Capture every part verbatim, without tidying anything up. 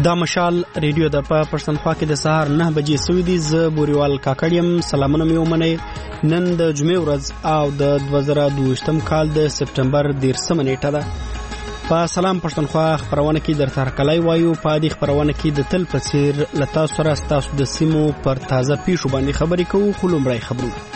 دا مشال ریډیو د په پښتونخوا کې د سهار نه بجې سوي دي. زه بوريوال کاکړیم. سلامونه مې ومنئ. نن د جمعې ورځ او د دوه زره دوه کال د سپټمبر دیرشمه نیټه ده. په سلام پښتونخوا خبرونه کې درته هرکلی وایو. په دې خبرونه کې د تل په څیر له تاسو سره ستاسو د سیمو پر تازه پیښو باندې خبرې کوو. خو لومړی خبرونه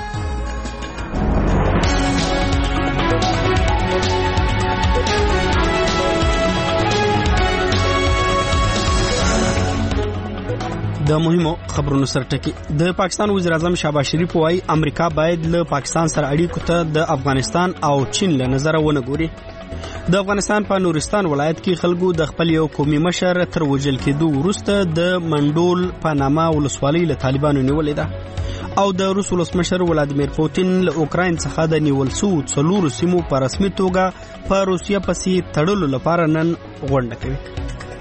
د مهمو خبرونو سره ټکی. د پاکستان وزیر اعظم شهباز شریف وايي امریکا باید له پاکستان سره اړیکو ته د افغانستان او چین له نظره ونه ګوري. د افغانستان په نورستان ولایت کې خلکو د خپل یو قومي مشر تر وژل کېدو وروسته د منډول په نامه ولسوالۍ له طالبانو نیولې ده او د روس ولسمشر ولادیمیر پوتین له اوکراین څخه د نیول شوو څلورو سیمو په رسمي توګه په روسیه پسې تړلو لپاره نن غونډه کوي.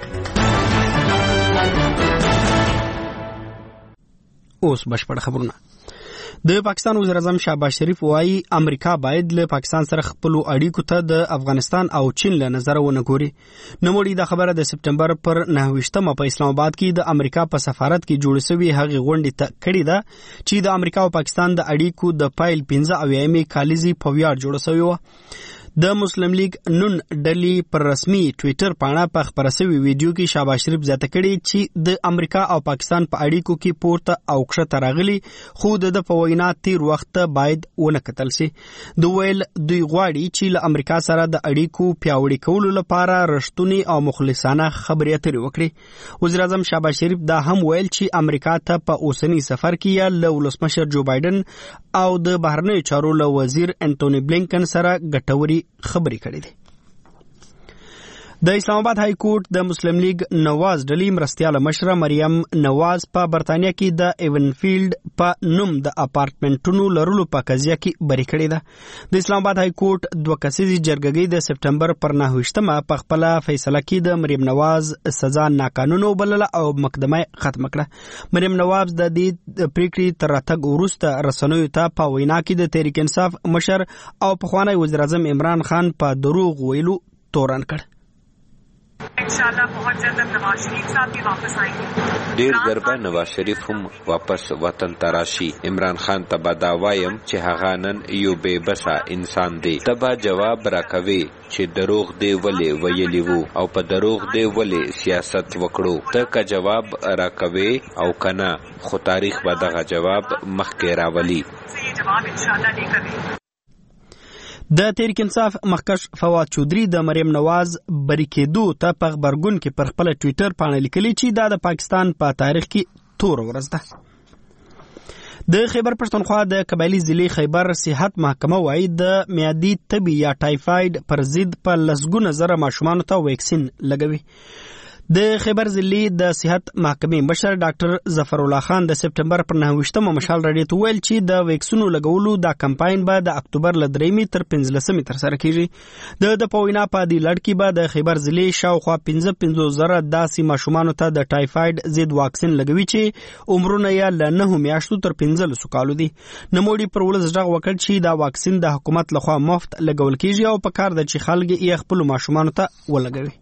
اوس بشپړ خبرونه. د پاکستان وزیر اعظم شهباز شریف وايي امریکا باید له پاکستان سره خپل اړیکو ته د افغانستان او چین له نظر ونه ګوري. نوموړي دا خبره د سپټمبر پر نهه په اسلام آباد کې د امریکا په سفارت کې جوړ شوی هغه غونډې ته کړې ده چې د امریکا او پاکستان د اړیکو د پایل پنځه اویایم کالیزي په ویاړ جوړ شوی و. د مسلم لیگ نون ډلې پر رسمي ټوئیټر پاڼه په خبره شوی ویډیو کې شهباز شریف زیاته کړي چې د امریکا او پاکستان په اړیکو کې پورته او کښته راغلي خو د په وینا تیر وخت باید ونه کتل شي. د ویل دوی غواړي چې له امریکا سره د اړیکو پیاوړي کولو لپاره رښتونی او مخلصانه خبرې اترې وکړي. وزیر اعظم شهباز شریف دا هم ویل چې امریکا ته په اوسنی سفر کې یا له ولسمشر جو بایدن او د بهرنیو چارو له وزیر انټونی بلینکن سره ګټوري خبرې کړې دي. د اسلام آباد های کورټ د مسلم لیگ نواز ډلې مرستیاله مشره مریم نواز په برتانیا کې د ایونفیلډ په نوم د اپارټمنټونو لرلو په قضیه کې بری کړې ده. د اسلام آباد های کورټ دوه کسیزې جرګې د سپټمبر پر نهه په خپل فیصله کې د مریم نواز سزا ناقانونه وبلله او مقدمه ختم کړه. مریم نواز د دې پریکړې تر راتګ وروسته رسنیو ته په وینا کې د تحریک انصاف مشر او پخوانی وزیر اعظم عمران خان په دروغ ویلو تورن کړ. انشاءاللہ بہت جلد نواز شریف صاحب بھی واپس آئیں گے. ډیر ګربه نواز شریف هم واپس وطن تراشي. عمران خان ته به دا وایم چې هغه نن یو بې بسه انسان دی. ته به جواب راکوي چې دروغ دی ولې ویلی وو او په دروغ دی ولې سیاست وکړو. ته که جواب راکوي او کنه خو تاریخ به دغه جواب مخکې راولي. جواب انشاءاللہ دی کوي. د تحریک انصاف مخکښ فواد چودري د مریم نواز بری کېدو ته په خبرګون کې پر خپل ټوئیټر باندې لیکلي چې دا د پاکستان په تاریخ کې تور ورځ ده. د خیبر پښتونخوا د قبایلی ضلع خیبر صحت محکمه وايي د معدي تبي یا ټایفاید پر ضد په لسګونه زره ماشومان ته ویکسین لګوي. د خیبر ضلع د صحت محکمې مشر ډاکټر ظفر الله خان د سپټمبر پر نهه مشال راډیو ته ویل چې د ویکسینو لګولو دا کمپاین به د اکتوبر له درېمې تر پنځلسمې ترسره کیږي. د د په وینا په دې لړ کې به د خیبر ضلع شاوخوا پنځه پنځوس زره داسې ماشومانو ته د ټایفاید ضد واکسین لګوي چې عمرونه یې له نهو میاشتو تر پنځلسو کالو دي. نوموړي پر ولس غږ وکړ چې دا واکسین د حکومت لخوا مفت لګول کیږي او په کار ده چې خلک یې خپل ماشومانو ته ولګوي.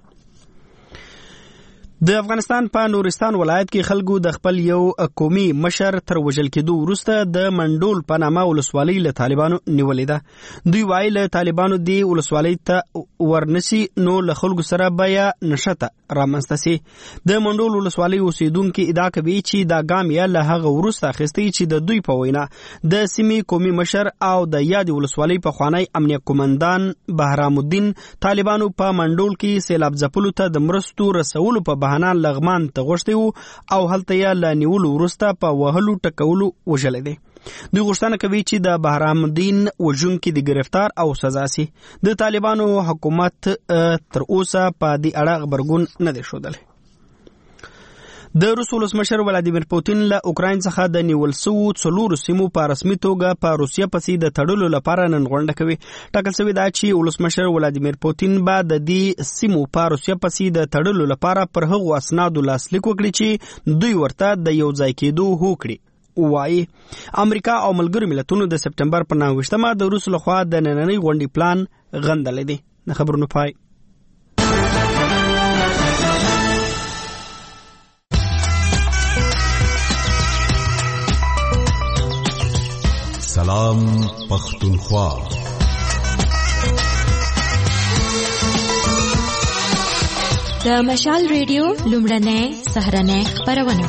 د افغانستان په نورستان ولایت کې خلکو د خپل یو قومي مشر تر وژل کېدو وروسته د منډول په نامه ولسوالۍ له طالبانو نیولې ده. دوی وايي له طالبانو دی ولسوالۍ ته ورنشي نو له خلکو سره بیا نشته رامنځته سي. د منډول ولسوالۍ اوسیدونکو ادعا کوي چې دا ګام یې له هغه وروسته اخیستی چې د دوی په وینا د سیمې قومي مشر او د یاد ولسوالۍ پخوانی امنیه قومندان بهرام الدین طالبانو په منډول کې سیلاب ځپلو ته د مرستو رسولو په بهانه لغمان ته غوښتي وو او هلته یې له نیولو وروسته په وهلو ټکولو وژلی دی. دوی غوښتنه کوي چې د بهرام الدین وژونکي د گرفتار او سزا سي. د طالبانو حکومت تر اوسه په دې اړه غبرګون نه دی ښودلی. د روس ولسمشر ولادیمیر پوتین له اوکراین څخه د نیول شوو څلورو سیمو په رسمي توګه په روسیه پسې د تړلو لپاره نن غونډه کوي. ټاکل شوې ده چې ولسمشر ولادیمیر پوتین به د دې سیمو په روسیه پسې د تړلو لپاره پر هغو اسنادو لاسلیک وکړي چې دوی ورته د یو ځای کېدو هوکړي وایي. امریکا او ملګرو ملتونو د سپټمبر په نهه د روس لخوا د نننۍ غونډې پلان غندلی دی. خبرونه پای. سلام پختونخوا. د مشال ریډیو لومړنۍ سهارنۍ خپرونه.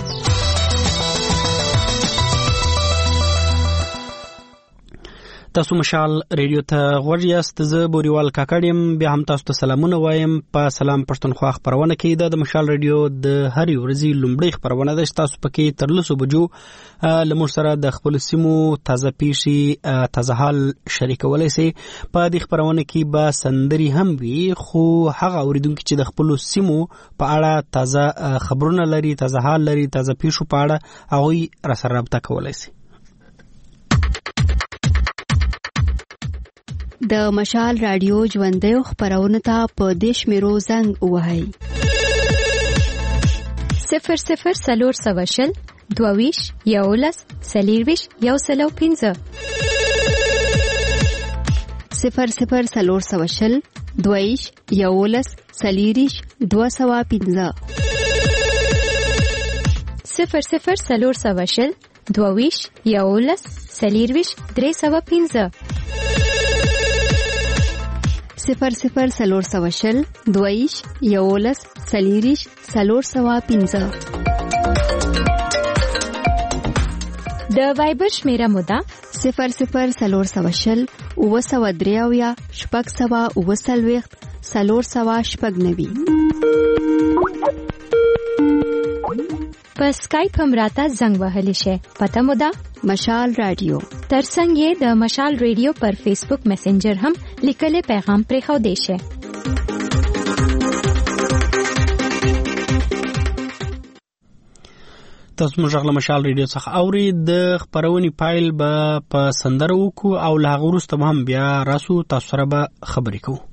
تاسو مشال ریډیو ته غوږ یاست. زه بوریوال کاکړ یم. بیا هم تاسو ته سلامونه وایم په سلام پښتونخوا خپرونه کې. د مشال ریډیو د هرې ورځې لومړۍ خپرونه ده چې تاسو پکې تر لسو بجو له موږ سره د خپل سیمو تازه پیښې تازه حال شریکولی سئ. په دې خپرونه کې به سندرې هم وي، خو هغه اوریدونکي چې د خپلو سیمو په اړه تازه خبرونه لري، تازه حال لري، تازه پیښو په اړه هغوی راسره رابطه کولی سي. د مشال رادیو ژوندۍ خبرونه ته په دیش میرو زنګ وهاي صفر صفر سلور سواشل دوویش یولس سلیرویش یو سلو پینزه صفر صفر سلور سواشل دوویش یولس سلیریش دو سوا پینزه صفر صفر سلور سواشل دوویش یولس سلیرویش درې سوا پینزه صفر صفر سلور سواشل دویش یولس سلیریش سلور سوا پینزه. د وایبر شمیره موده صفر صفر سلور سواشل اوه سوا دریاویا شپږ سوا اوه څلوېښت سلور سوا شپږ نوي. په سکایپ هم راته زنګ وهلی شي. پته موده مشال رادیو. ترڅنګ یې د مشال ریډیو پر فیسبوک میسنجر هم لیکلي پیغام پرې خو دی شي. تاسو موږ غل مشال ریډیو څخه اوري. د خبرونې پایل به په سندره وکړو او له هغه وروسته به هم بیا راسو تاسو سره به خبرې کوو.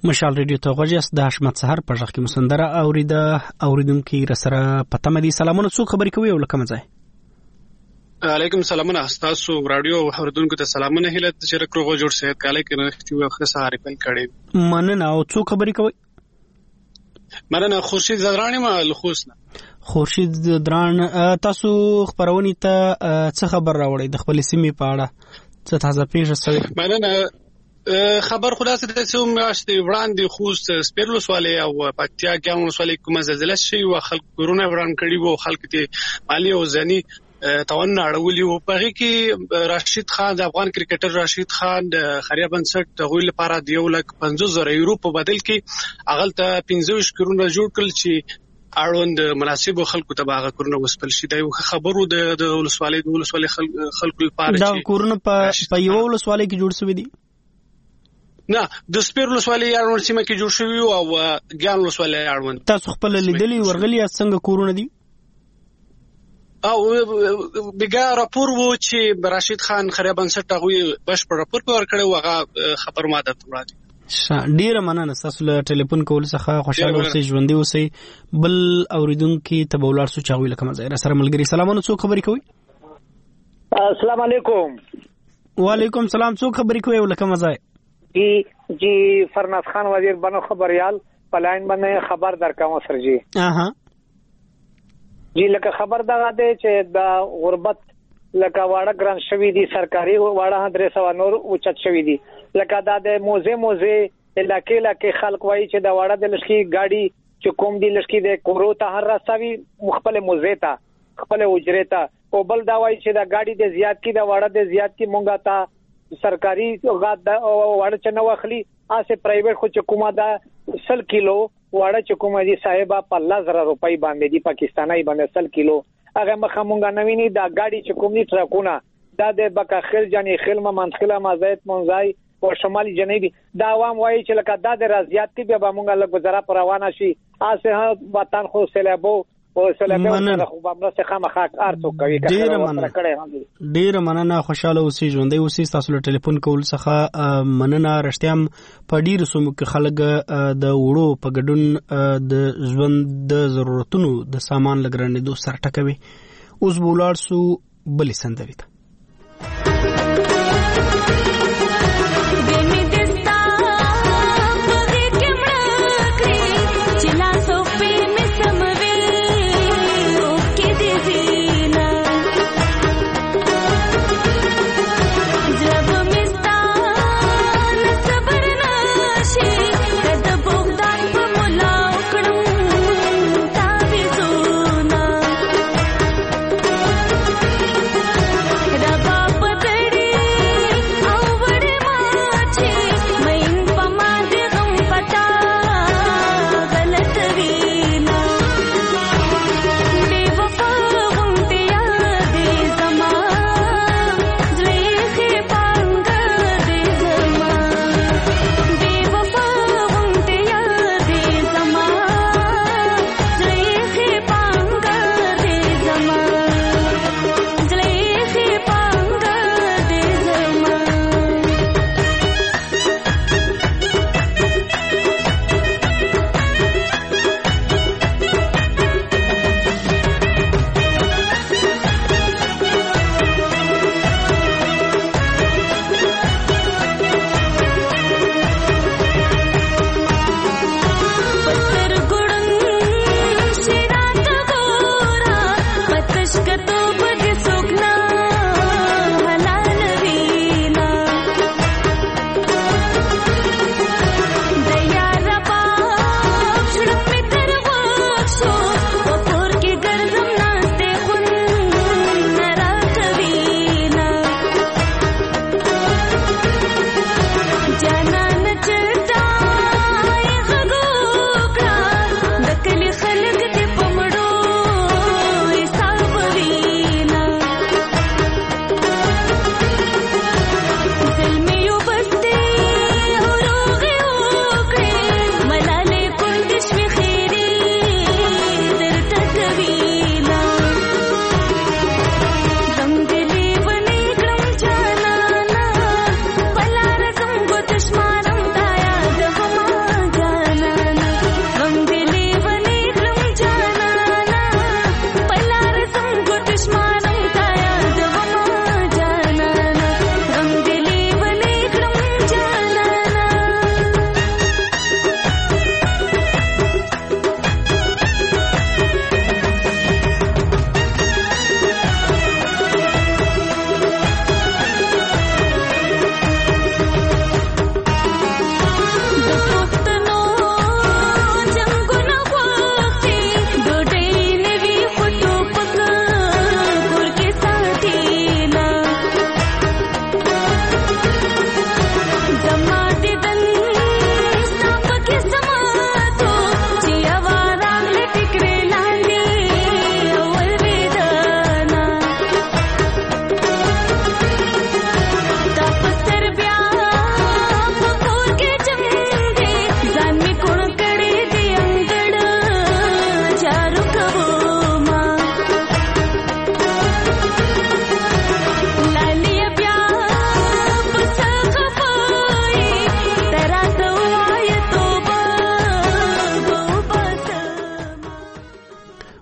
مشال ریډیو ته غوږیاست. د حشمت سحر په ژغ کې مسندره اوریده اوریدونکو را سره پته مدي. سلامونه، څوک خبرې کوي او لکه مزه؟ علیکم سلامونه، تاسو رادیو اوریدونکو ته سلامونه. هیله چې رکروغو جوړ صحت کاله کې نشتی او ښه سهار پیل کړي. مننه. او څوک خبرې کوي؟ مننه، خورشید زدرانی ما لخوسنه. خورشید دران، تاسو خبرونی ته څه خبر راوړی د خپل سیمې په اړه؟ څه تازه پیښه شوې؟ مننه. خبر خلاصه د څو میاشتې وړاندې خوست سپیرلوس والے او پکتیا ګاونډ والے کومه زلزلہ شي او خلک کورونه وران کړي وو. خلک ته مالی او ځنی توان اړولي وو. په کې راشد خان د افغان کرکټر راشد خان د خریه بنسټ غوښ لپاره د یو لک پنځوس زره یورو په بدل کې اغلته پنځه کورونه جوړ کړل چې اړوند مناسب خلکو ته باغ کورونه وسپل شي. دا یو خبرو د ولسوالۍ د ولسوالۍ خلکو لپاره دا کورونه په یو ولسوالۍ کې جوړ شوی دي. نه، د سپیر ولسوالۍ اړوند سیمه کې جوړ شوی او ګیان ولسوالۍ اړوند. تاسو خپل لیدلی ورغلی څنګه کورونه دي؟ او بګا راپور وو چې راشد خان خریه بنسټ هغه بشپړ راپور ورکړی او هغه خبر ماده وړاندې. ډیره مننه. تاسو له ټلیفون کول څخه خوشاله اوسئ، ژوندۍ اوسئ. بل اوریدونکو ته به ولاړ سو چاوي لکه مزه را سره ملګری. سلامونه، څوک خبرې کوي؟ السلام علیکم. وعلیکم سلام. څوک خبرې کوي لکه مزه؟ جی جی فرناز خان وزیر بنو خبريال پلاین باندې خبر درکوم سر جی. اها جی لکه خبر دا ده چې د غربت لکه واړه ګران شوی دي، سرکاري واړه درې سو نور اوچت شوی دي. لکه دا د موزه موزه علاقې لکه خلک وایي چې د واړه د لشکي گاډي چې کوم دي لشکي د کورو ته هر راستوي مخبل موزه ته خپل اجرته، او بل دا وایي چې د گاډي د زیات کی د واړه د زیات کی مونږه تا سرکاري غاد واړه چنه واخلي اسه پرایویټ خو چې کومه دا سل کیلو واړه چې کومه دي صاحب په الله زره روپۍ باندې دي پاکستاني باندې سل کیلو هغه مخه مونږه نویني دا گاډي چې کوم دي ټرکونه دا د بکاخر جنې خلمه منخله مزایت منځای او شمالي جنوبي دا عوام وایي چې لکه دا د رضایت کې به مونږه لږ گزاره پر روانه شي اسه وطن خو سیلابو او سیلابو سره خو بمره څخه مخاک ارڅو کوي. ډیر مننه. ډیر مننه. خوشاله اوسئ، ژوندۍ اوسئ. تاسو له ټلیفون کول څخه مننه. رښتیام په ډیر سمو کې خلک د وړو په ګډون د ژوند د ضرورتونو د سامان لګرانې دوه سر ټکوي. اوس بولار سو بلې سندري ته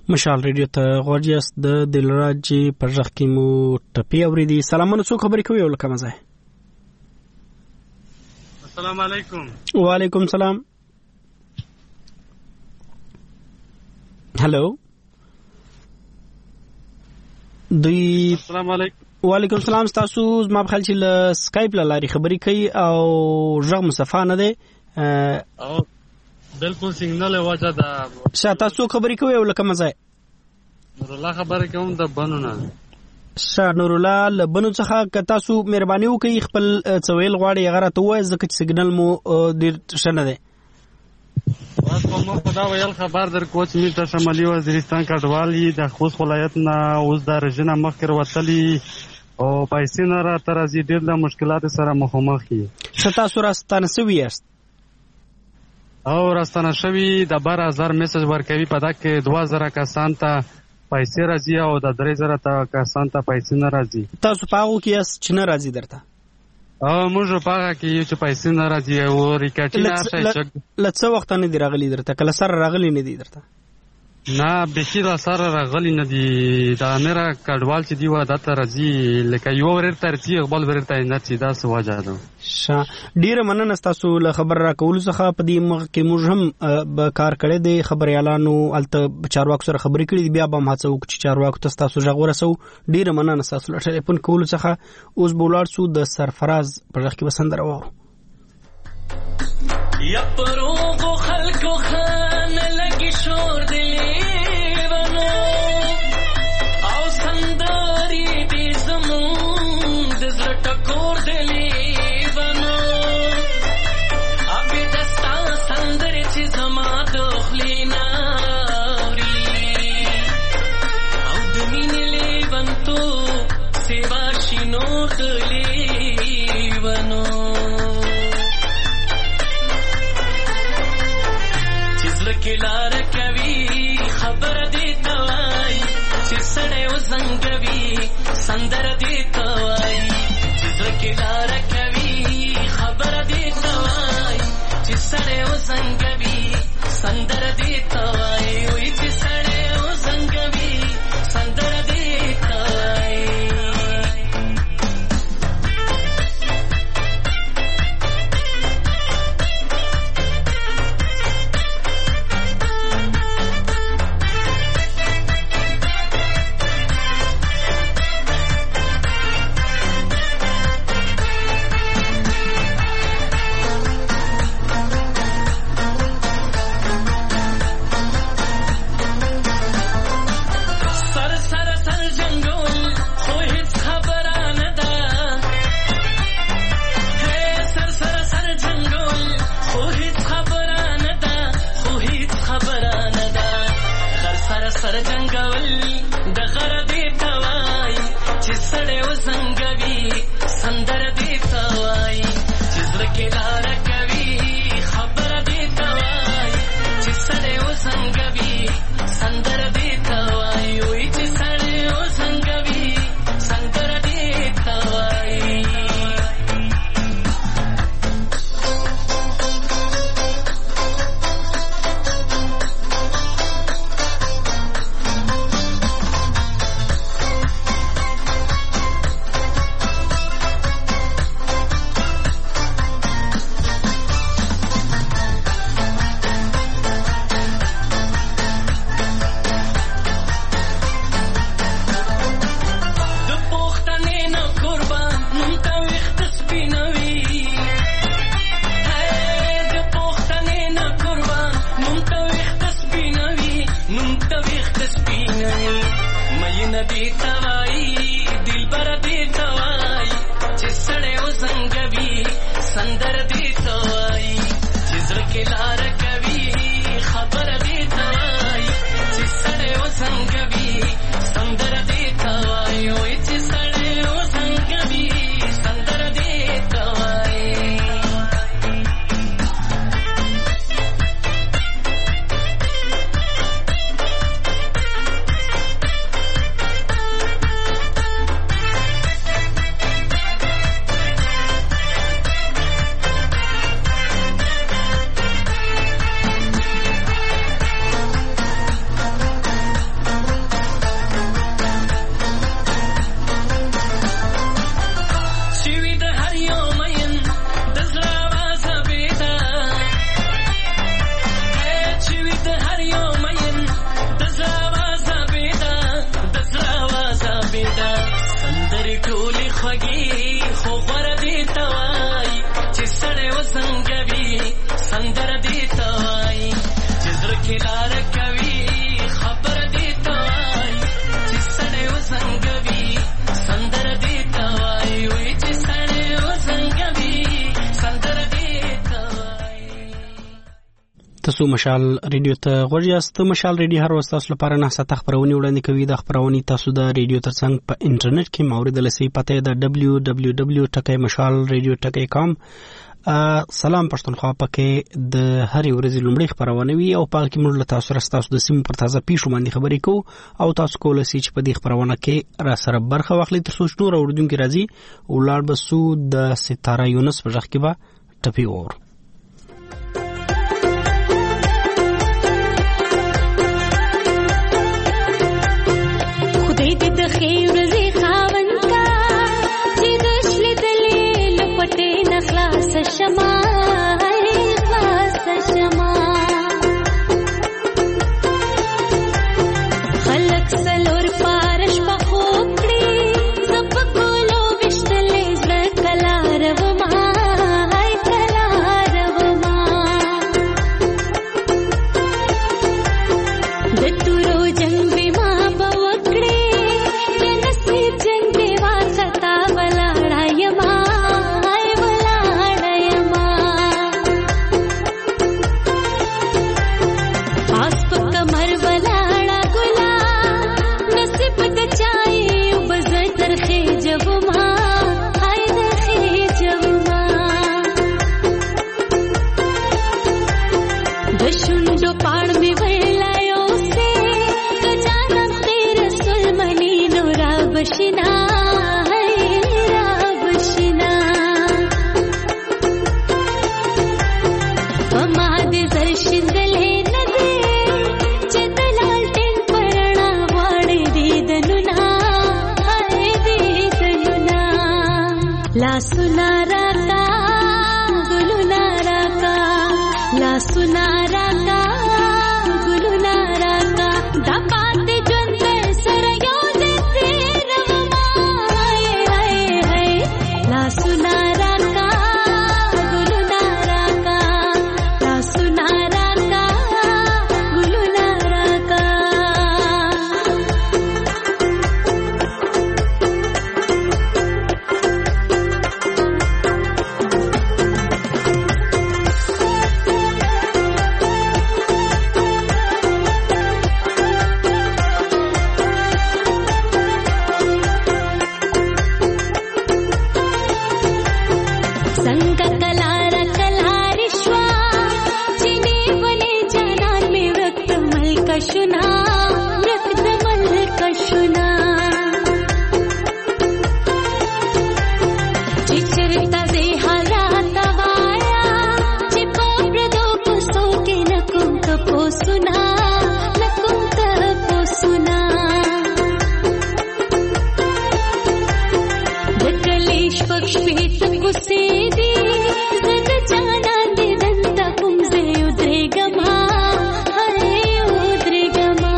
مشال ریډیو ته غوړیاست د دلراج پر ځخ کې مو ټپی اوریدي. سلامونه، څو خبرې کوي ولکه مزه. السلام علیکم. وعلیکم السلام. هلو دوی. السلام علیکم. وعلیکم السلام. تاسو زما په خیال چې له سکایپ له لارې خبرې کوي او ژغ مصفا نه دی. او بالکل سیګنال واجه دا شاته تاسو خبرې کوي او لکه مزه. نور الله خبرې کوم د بنونه. شاه نور الله له بنو څخه که تاسو مهرباني وکړئ خپل څویل غواړي غره ته وای ځکه چې سیګنال مو ډیر شنه دی. واس کوم خدا ویل خبر در کوچ می ته شمالي وزیرستان کډوالي د خوست ولایت نه اوس د رژنه مخکر وتلی او پیسې نه را ترازی ډیر د مشکلات سره مخامخ دي. شتا سره ستانه سوي است او راستانه شوی د بار هزار میسج ورکوي په دا کې دوه زره کسان ته پیسې راځي او د درې زره ته کسان ته پیسې نه راځي. تاسو پاغو کې اس چې نه راځي درته؟ او موږ پاغه کې یو چې پیسې نه راځي او ریکاټینا شي. لڅ وخت نه دی راغلی درته؟ کله سره راغلی نه دی درته؟ نه بشي دا سره راغلی نه دی. دا میرا کډوال چې دی و دا ته راځي لکه یو ورته ترتیب خپل ورته نه چې دا سواجه ده. شه ډیره مننه تاسو له خبر را کول څخه. په دې مخ کې موږ هم به کار کړی دی، خبر اعلانو الته چارواکو سره خبرې کړې دي، بیا به هم هڅه وکړو چې چارواکو ته تاسو ژغ ورسو. ډیره مننه تاسو له ټلیفون کول څخه. اوس بولاړ سو د سرفراز پر ځخ کې وسندره وو. یا پروغو خلکو خان لګي شور دی ونو او سندري دې زمون د زړه ټکور دی ونو ابي دستا سندري چې زما د خلینا اوري او د مين لیوان تو سیوا شینو خلی ونو کلار کوي خبر دی توای چې سړی وزنګوي سندر دی توای چې کلار کوي خبر دی توای چې سړی وزنګوي سندر دی توای وای چې سړی وزنګوي سندر دی توای. سندر دې توای چې زړه کې لار کوي خبر دې توای چې سړی وزنګوي سندر دې توای وې چې سړی وزنګوي سندر دې توای. تاسو مشال ریډیو ته غوږ یاست. مشال ریډیو هر وخت تاسو لپاره نه ساته خبرونه وړاندې کوي. د خبرونې تاسو د ریډیو ترڅنګ په انټرنیټ کې موارد لسی پته د دبلیو دبلیو دبلیو ټکی مشال ریډیو ټکی کام. سلام پښتونخوا پکې د هرې ورځې لومړی خبرونه وي او په کې موږ له تاسو سره تاسو د سیمې پر تازه پیښو باندې خبرې کوو او تاسو کولای شئ چې په دې خبرونه کې را سره برخه واخلئ تر څو نور اوریدونکو راځي ولار بسو د ستاره یونس په ځخ کې به ټپی اور. خدای دې د خیر ورځې خاوند کا چې د شلې دلې لپټې نخلاص شما خلاص شما خلق سلور پارش په خوب کړي سب ګولو وشتلې زړه کلار وما هاي کلار وما د تورو جنگ بما بوکړي د نصیب جنگ دی واسطا ولاړا یما هاي ولاړا یما پاس په کمر ولاړا ګلا نصیب د چای وبز درخې جوما هاي درخې جوما د شوندو پاړ می ویلایو سه کجانم تیر سلمنی نورا بشنا هاي را بشنا وما دې زرشندلې ندې چې دلال ټین پرنا واړې دې دنونا هاي دې دنونا لا سنا راکا ګلونا راکا لا سنا راکا ګلونا راکا دا پاتې ژوند سره یو دې تیرما هاي هاي هاي لا سنا راکا ګلونا راکا لا سنا راکا ګلونا راکا. संग कलार कलारिश्वा चिनी बने जनान में वक्त मल कशुना वक्त मल कशुना चिचरता दे हालात वाया चिपो प्रदो पुसो के नकुम तपो सुना नकुम तपो सुना दकलेश पक्ष पे गुस्से दी जग जाना दे दंता कुमजे उदरे गमा हरे उदरे गमा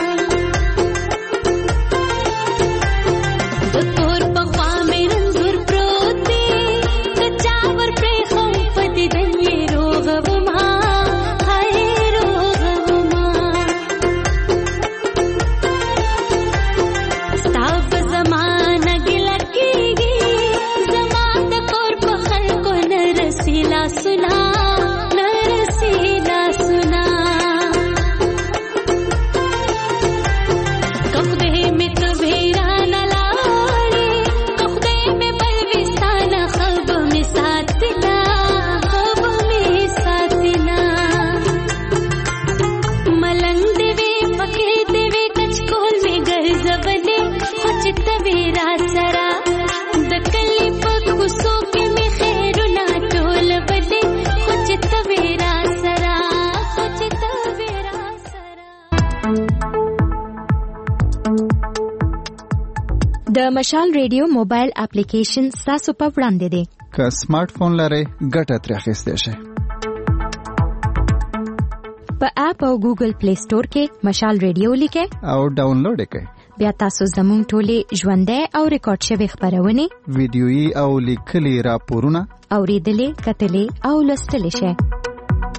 दकोर पवा में रंजुर प्रोती कचावर प्रेखम पति दन्ये रोगवमा हरे रोगवमा स्ताव जमाना गिला कीगी जमात कोर पखल को नरसीला सुना नरसीला सुना कखदे में तवेरा न लारे कखदे में बलविसाना खब में साथना खब में साथना मलंग देवे पकड़े देवे कचकोल में गर्ज बने कुछ तवेरा सरा दकली पकुसो के में खैरुना टोल बने कुछ तवेरा सरा कुछ तवेरा सरा. د مشال ریډیو موبایل اپلیکیشن تاسو په وړاندې دی. که سمارټ فون لرئ ګټه ترې اخیستی شئ. په اپ او ګوګل پلی سٹور کې مشال ریډیو لیکئ او ډاونلوډ یې کړئ. بیا تاسو زموږ ټولې ژوندۍ او ریکارډ شوي خبرونه ویډیويي او لیکلي راپورونه اوریدلې کتلې او لوستلې شئ.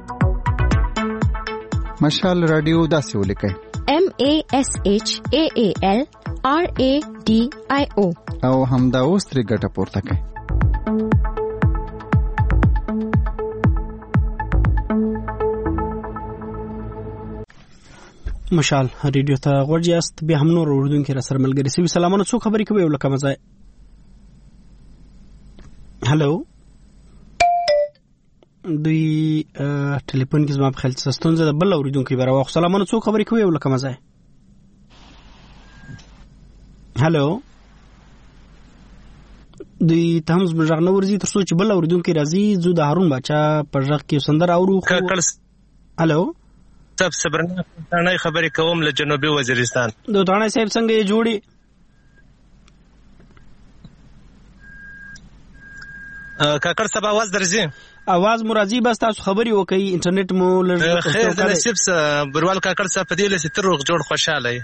مشال رادیو داسې ولیکئ M A S H A A L R A D I O او همدا اوس ترې ګټه پورته کړئ. مشال ریډیو ته غوړ یاست. بیا هم نور اوردونکو را سره ملګری سوي. سلامونه، څوک خبرې کوي ولکه مزه؟ هالو دوی ټلیفون کې زما په خیال څه ستونزه ده. بل اوریدونکو به راوخ. سلامونه، څوک خبرې کوي ولکه مزه؟ هالو دوی ته هم زما غږ نه ورځي تر څو چې بل اوریدونکو راځي. زو د هارون باچا په غږ کې سندر اورو. هالو صاحب صبرنا تانه خبرې کوم له جنوبي وزیرستان. د تانه صاحب څنګه یې جوړي؟ کاکړ صاحب आवाज درځي؟ आवाज مو راځي، بس تاسو خبري وکړئ. انټرنیټ مو لږ خیر د نصیب بروال کاکړ صاحب په دې لسه تر روغ جوړ خوشاله ای.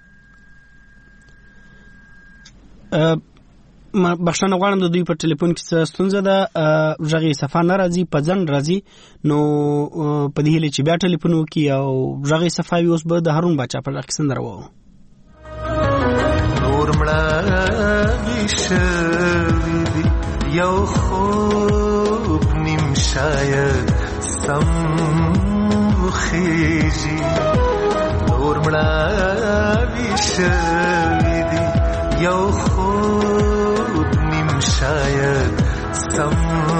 ما بخښنه غواړم د دوی په ټلیفون کې څه ستونزه ده. ژغې صفه نه راځي، په ځن راځي. نو په دې هیله چې بیا ټلیفون وکړي او ژغې صفه وي. اوس به د هارون باچا په غږ کې سندره وو. نور مړه ویشوي یو خوب نیم شاید سم وخیږي. نور مړه ویشوي یو خوب نیم شاید سم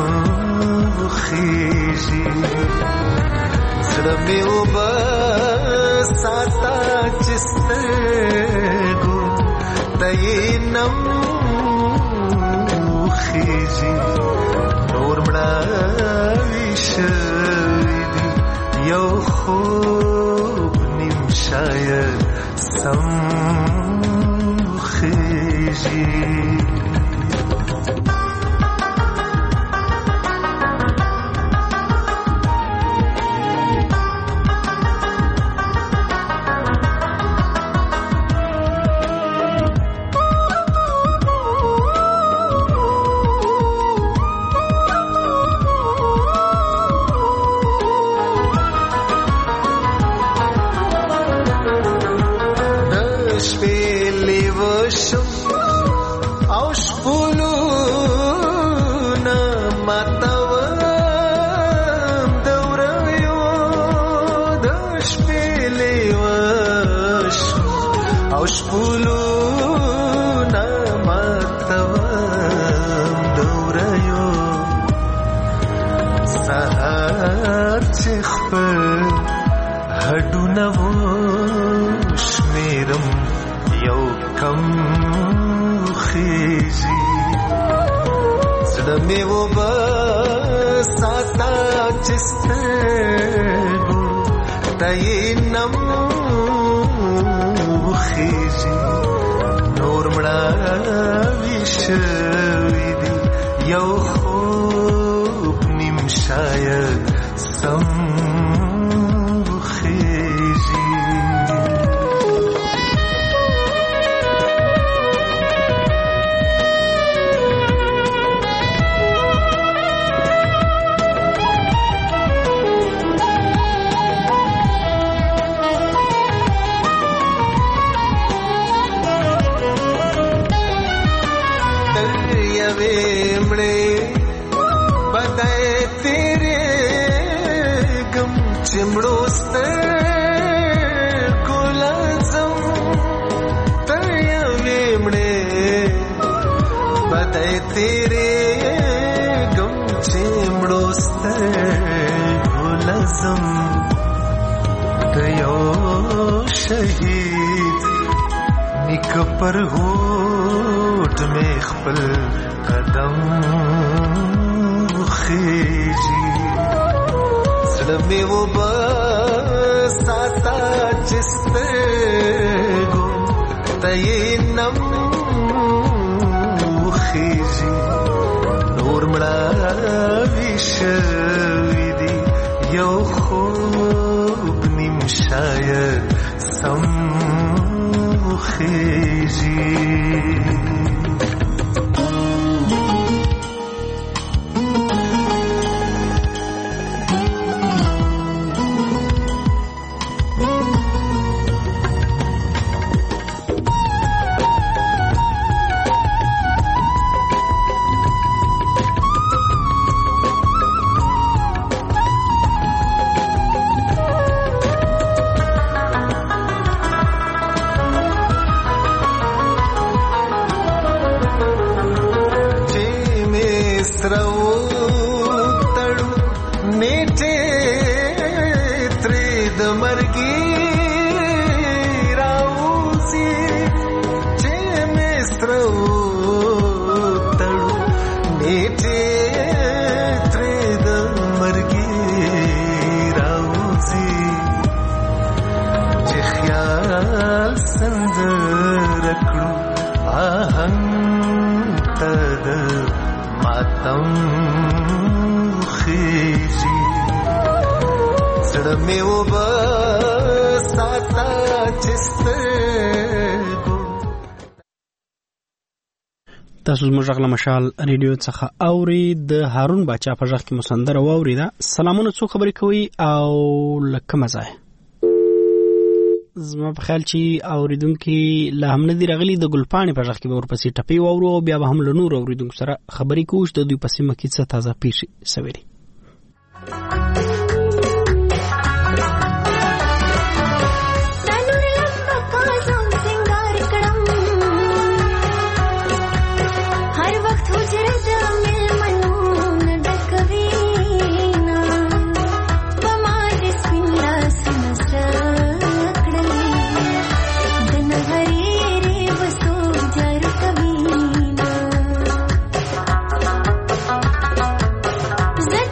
وخیږي. زړه مې وبساته چې سترګو ته یې نم وخیږي. نور مړه ویشوي دي یو خوب نیم شاید سم وخیږي. ماتم خیجی زړه مې وبساته چې سترګو. تاسو زموږ غږ له مشال ریډیو څخه اوري. د هارون باچا په غږ کې مو سندره واورېده. سلامونه، څو خبرې کوي او له کومه ځایه؟ زما په خیال چې اوریدونکي لا هم نه دي راغلي. د ګلپاڼې په غږ کې به ورپسې ټپې واورو او بیا به هم له نورو اوریدونکو سره خبرې کوو چې د دوی په سیمه کې څه تازه پیښې سوي دي. زه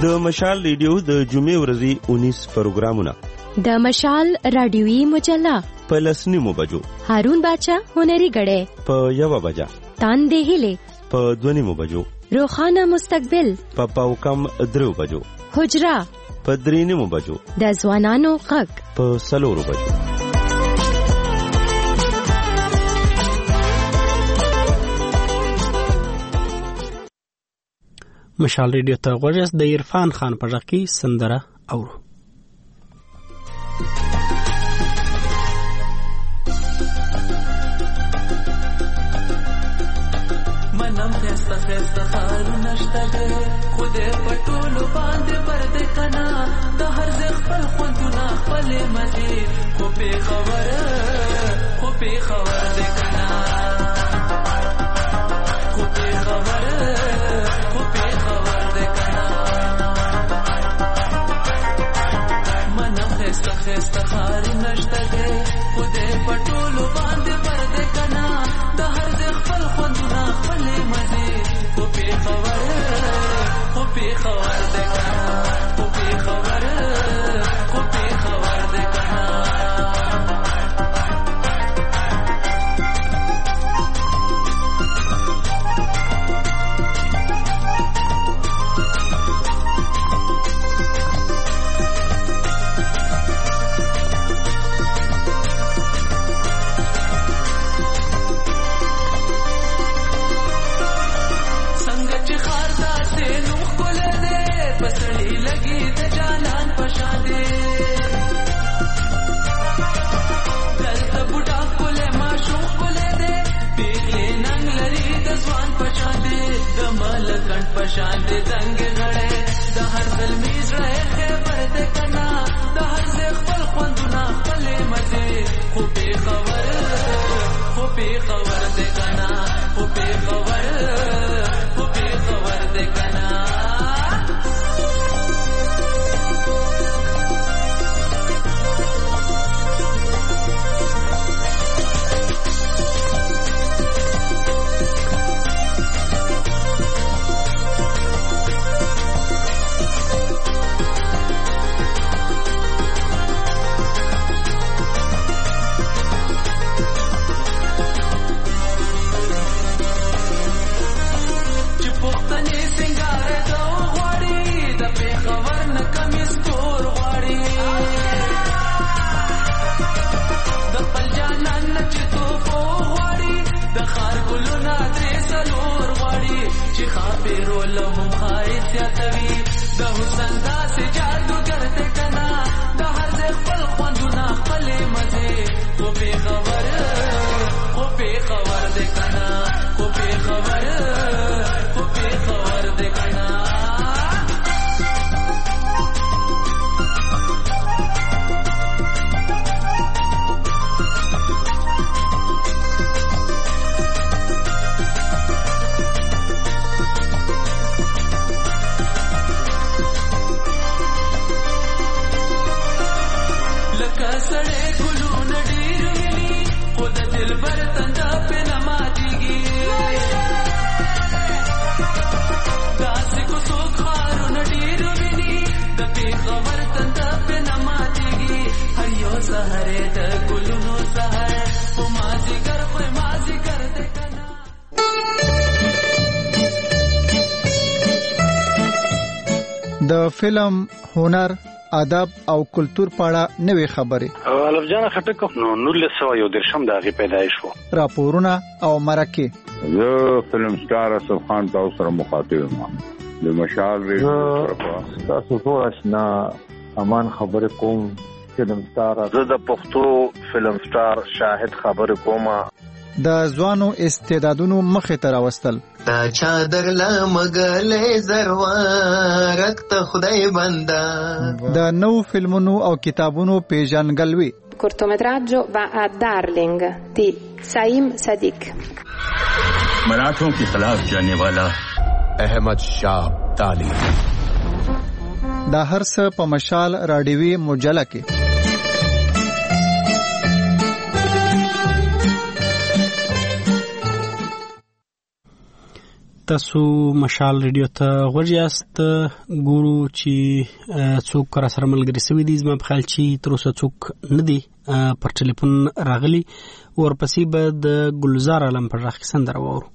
د مشال ریډیو د جمعې ورځې اونیس پروګرامونه، د مشال رادیوي مجله په لسنیمو بجو، هارون باچا هنري غړې په یوه بجه، تاندې هیلې په دونیمو بجو، روخانه مستقبل په پاو کم درو بجو، حجرا په درینیمو بجو، د ځوانانو غږ په سلورو بجو. مشال ریډیو ته غوږ د عرفان خان په غږ کې سندره اورو. منم خسته خسته خال نشته ده خوده پټولو باندې پرده کنا د هر ځای خپل خوندونه خپل مزي خو په خبره خو په خبر ده کنا خو په خبره خو په خبر ده کنا منم خسته خسته خال نشته ده خوده پټولو باندې پرده کنا د هر ځای خپل خوندونه خپل مزي خو په خبره خو په خبر ده کنا خو په خبره خو په خبر ده کنا پشان دې دنګ غړې د هر ظلمي زړه خبر دې کنا د هر ځای خپل خوندونه خپل مزه خو په خبر خو په خبر دې کنا خو په خبر خو په خبر دې کنا د فلم، هنر، ادب او کلچر په اړه نوې خبرې. الف جان خټک نو نولس سوه یو درشم د هغې پیدایش و. راپورونه او مرکې. زه فلم سټار اسف خان تاسو سره مخاطب یم. د مشال ریډیو تاسو ټول آشنا امان خبرې کوم. فلم سټار زه د پښتو فلم سټار شاهد خبرې کوم. د ځوانو استعدادونو مخې ته راوستل. تا چادر لمغلې زروارک ته خدای بندا. د نو فلمونو او کتابونو پیژنګلوي. cortometraggio va a Darling di Saim Sadiq. मराठों के खिलाफ जाने वाला احمد شاه ابدالي. دا هر څه په مشال رادیوي مجله کې. تاسو مشال ریډیو ته غوږ یاست. ګورو چې څوک را سره ملګري سوي دي. زما په خیال چې تر اوسه څوک نه دي پر ټلیفون راغلي. ورپسې به د ګلزار عالم پر غږ کې سندره واورو.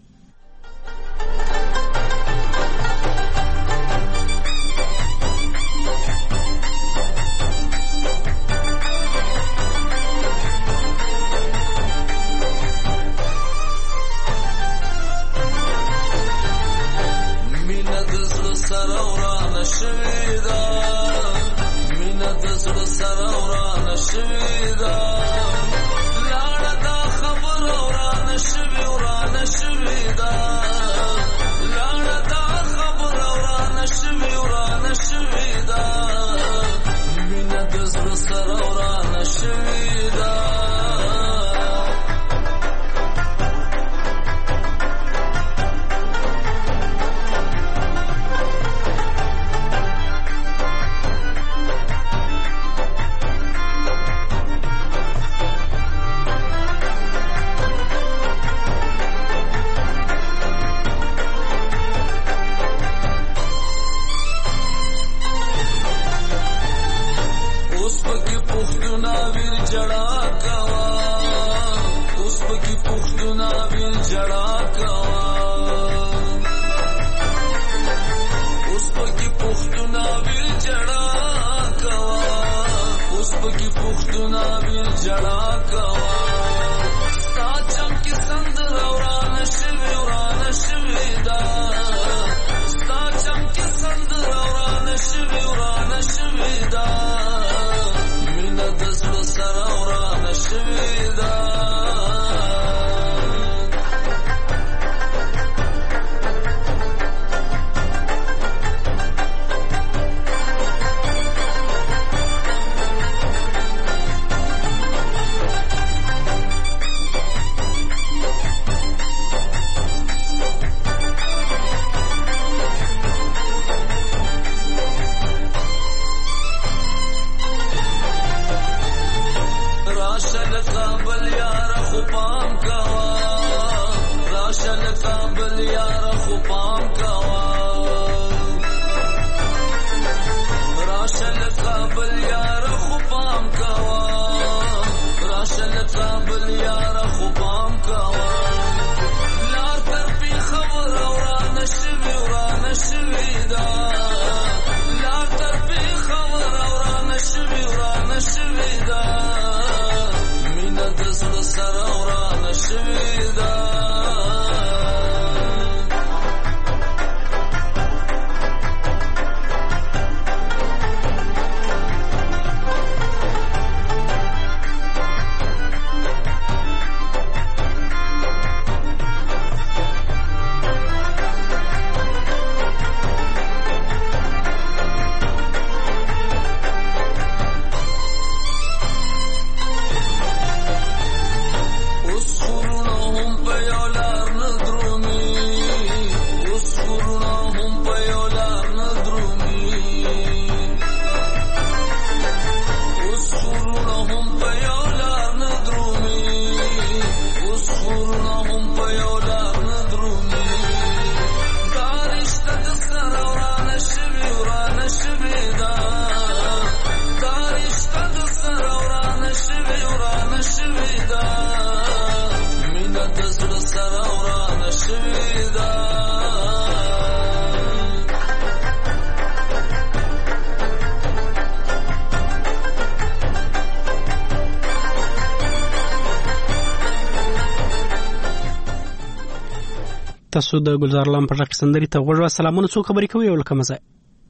تاسو د ګلزار عالم پر غږ سندري ته غوږ. سلامونه. څو خبرې کوي او لکه مزه.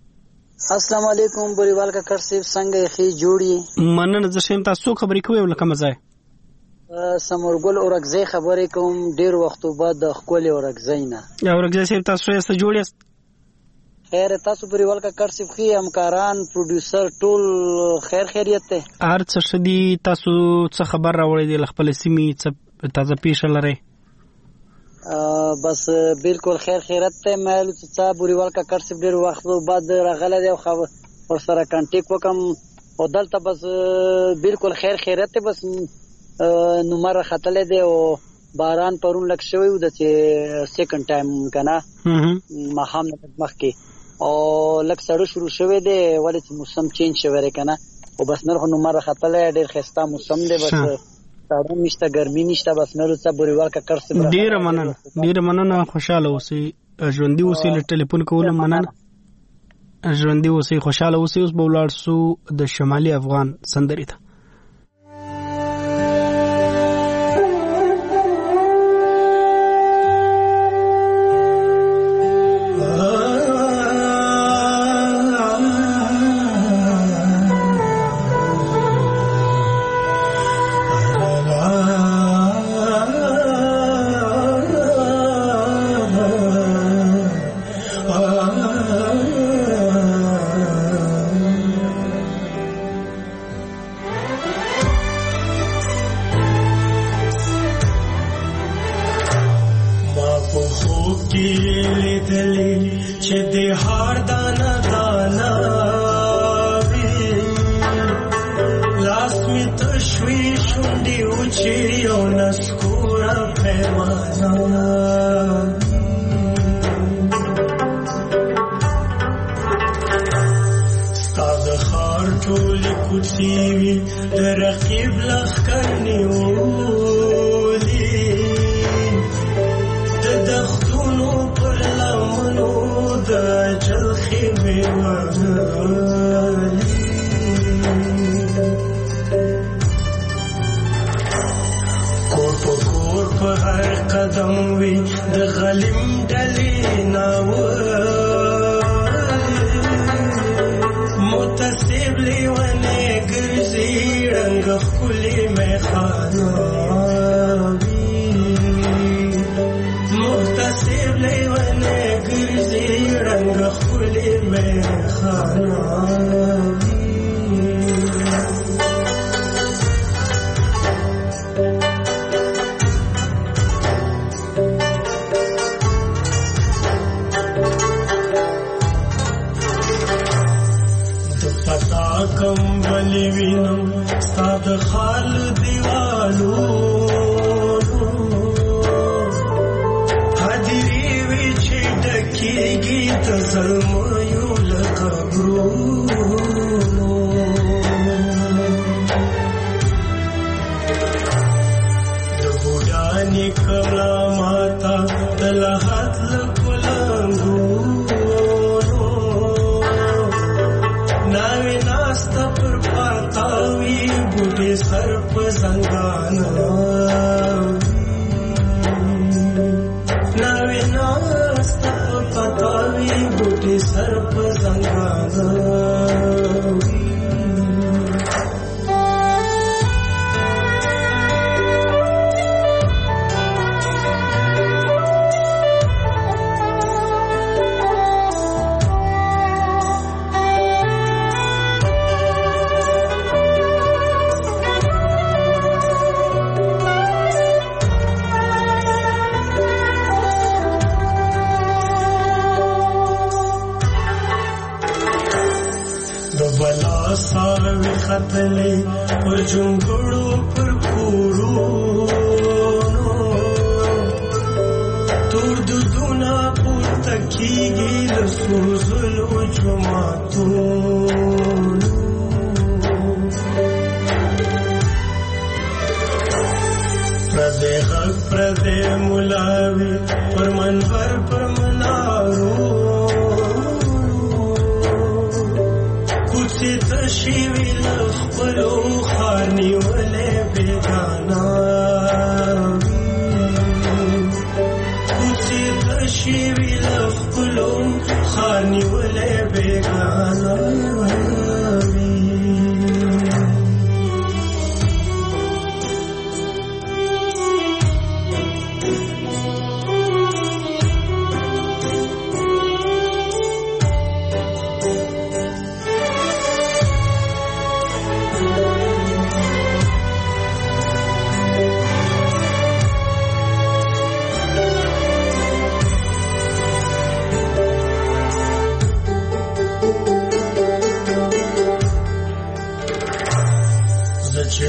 السلام علیکم بریوال کا کر سیب څنګه خي جوړي مننه. زه شیم تاسو خبرې کوي او لکه مزه. سمورګل اورګزې خبرې کوم ډیر وخت بعد د خپل اورګزې نه. یا اورګزې سیم تاسو یې څه جوړیاست؟ خیر تاسو بریوال کا کر سیب خي همکاران پروډوسر ټول خیر خیریت ته. هر څه شدي. تاسو څه خبر راوړی دی خپل سیمې څه تازه پیښه لري؟ بس بالکل خیر خیرت ته. مې چې بریوال کا کر سیب ډیر وخت بعد راغله دی خو ور سره کانټیکټ وکم او دلته بس بالکل خیر خیرت ته. بس نمبر خطلې دی او باران پرون لک شوی و د سیکنډ ټایم کنه ماخام مخ کې او لک سړو شروع شوی دی ولې چې موسم چینج شوی کنه او بس نور نو مر خپل ډیر خسته موسم دی بس سړو نشته ګرمي نشته بس نور څه بوريوال کا کړ سره ډیر مننه ډیر مننه خوشاله اوسئ ژوندۍ اوسئ له ټلیفون کولم مننه ژوندۍ اوسئ خوشاله اوسئ اوس به ولاړ سو د شمالي افغان سندرې ته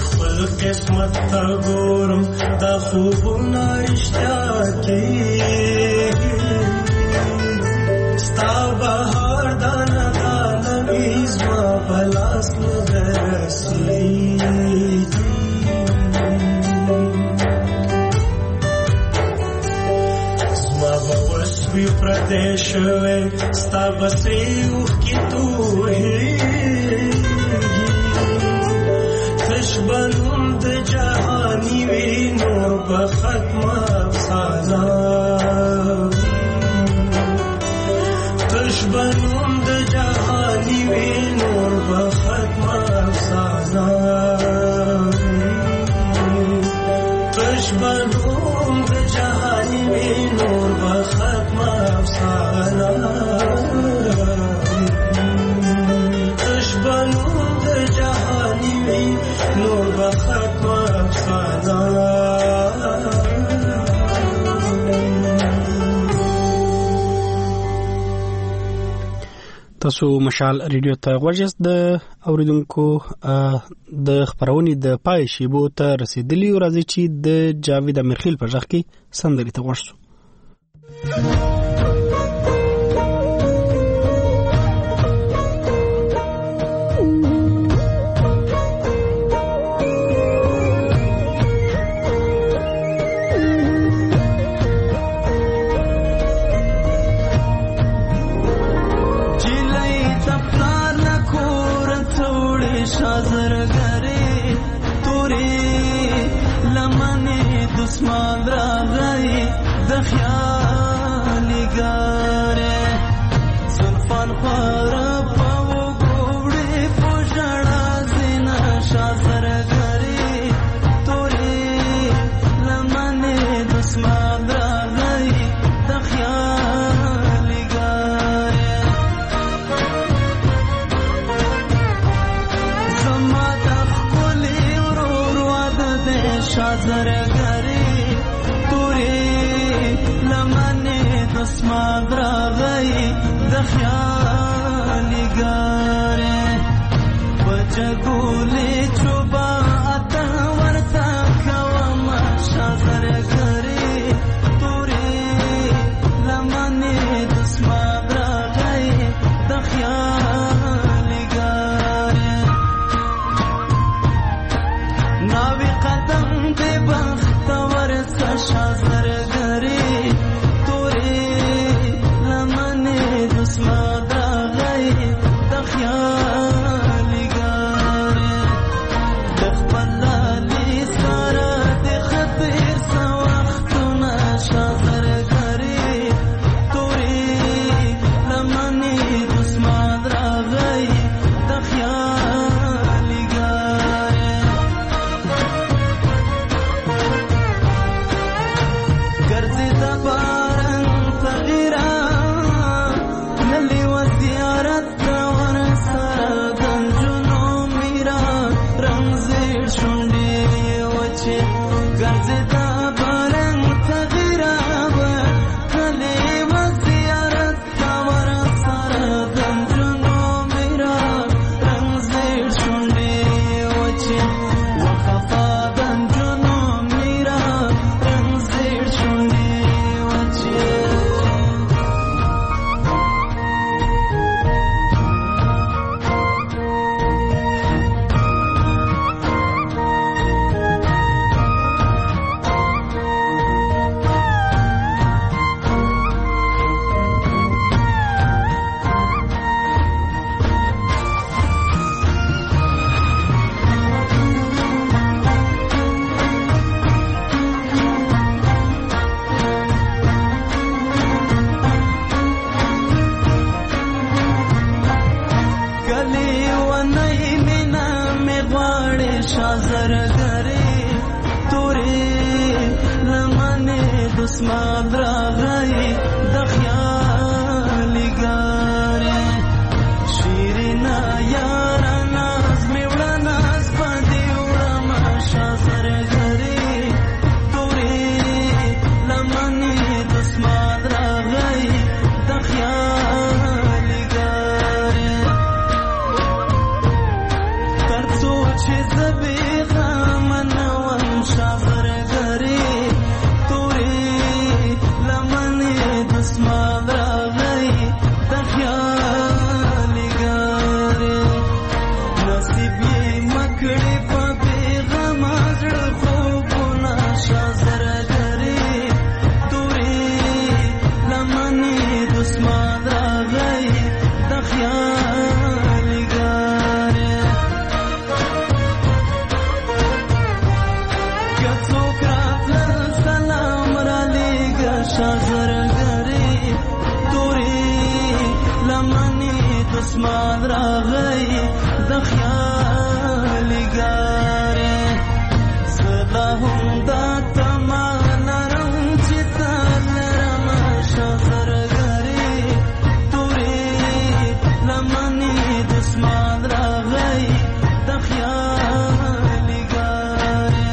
خپل قسمت ته ګورم دا خوبونه رښتیا کېږي ستا بهار دانه دانه وي زما په لاس نه رسېږي زما به وس وي پردی شوی ستا بسې اوښکې تویېږي تش به نوم د جهاني وي نور به ختمه افسانه تش به نوم د جهاني وي نور به ختمه افسانه تش به نوم د جهاني وي نور به ختمه افسانه تش به نوم د جهاني وي نور به ختمه افسانه. تاسو مشال ریډیو ته غوږیاست د اوریدونکو د خبرونې د پای شیبو ته رسیدلی او راځي چې د جاوید امیرخیل په ځخ کې سندري ته غوښتو. دسمان راغی د خیالي ګاره زلفان خورا په وګوړې په ژړا زینا شاسر غری تورې لمنې دسمان راغی د خیالي ګاره زما د خپلې ورور واده د شاسر اسمان راغی د خیالي ګاره بچګولې چوبا اته ورته کوم شازر غری تورې لمنې د اسمان راغی د خیالي ګاره ناوی قدم دې بخت ورته شازر غری اسمان راغی د خیالي ګاره شیرنا یار ناز می وړه ناز باندې وړه ما شاسر غری تورې لمنې د اسمان راغی د خیالي ګاره تر څو چې زبې د خیال ګارې زلا هم دا تما لرم چې تا لرم شخر ګارې تورې لمنې دسمان راغی د خیال ګارې.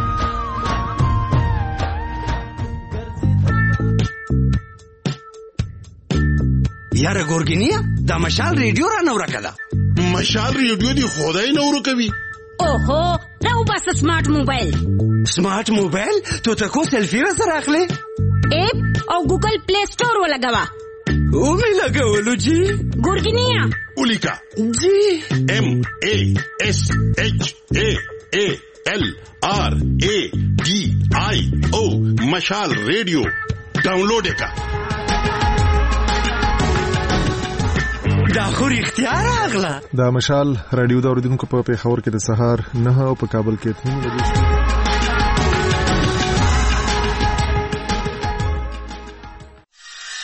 یاره ګورګینیا دا مشال ریډیو را نو راکړه. مشال ریډیو دی خدای نو ورکوي. اوهو راو بس سمارټ موبایل. سمارټ موبایل ته ته کو سیلفي را سره اخلي؟ اپ او ګوګل پلی سٹور ولګوا. او می لګولو جی. ګورګینیا ولیکا جی ام ا اس اچ ا ا ال آر ا ډي آی او مشال ریډیو ډاونلوډ کا. دا خو اختیار اغلا. دا مشال رادیو دا اوریدونکو په پیښور کې د سهار نه او په کابل کې اته نیمه بجې